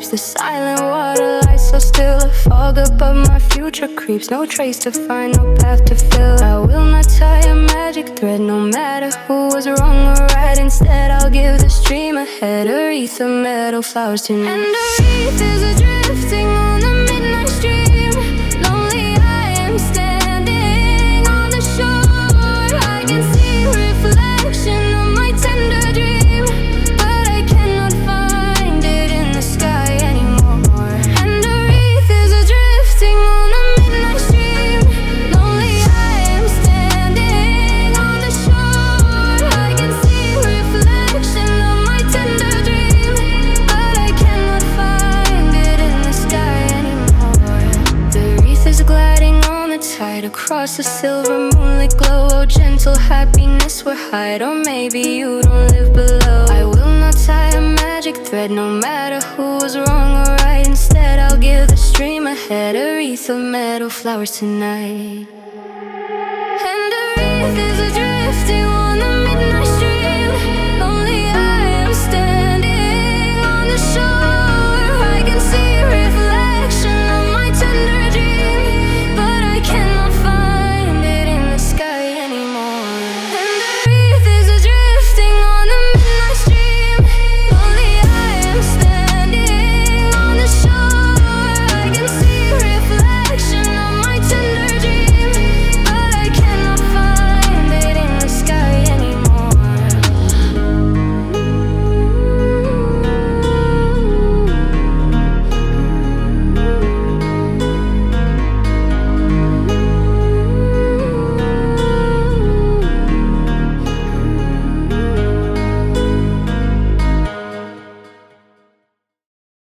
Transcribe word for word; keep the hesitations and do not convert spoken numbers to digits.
creeps. The silent water lies so still. A fog above my future creeps. No trace to find, no path to fill. I will not tie a magic thread, no matter who was wrong or right. Instead I'll give this dream a head, a wreath of meadow flowers tonight. And a wreath is adrifting on the midnight stream. Lonely I am standing on the shore. I can see reflection of my tender dream, but I cannot find it in the sky anymore. And a wreath is adrifting on the midnight stream. Lonely I am standing on the shore. I can see reflection of my tender dream, but I cannot find it in the sky anymore. The wreath is gliding on the tide across the silver moonlit glow. Oh, gentle happiness, we're hide, or maybe you don't live below. I will not tie a magic thread, no matter who was wrong or right. Instead I'll give the stream a head, a wreath of meadow flowers tonight. And a wreath is adrifting on the midnight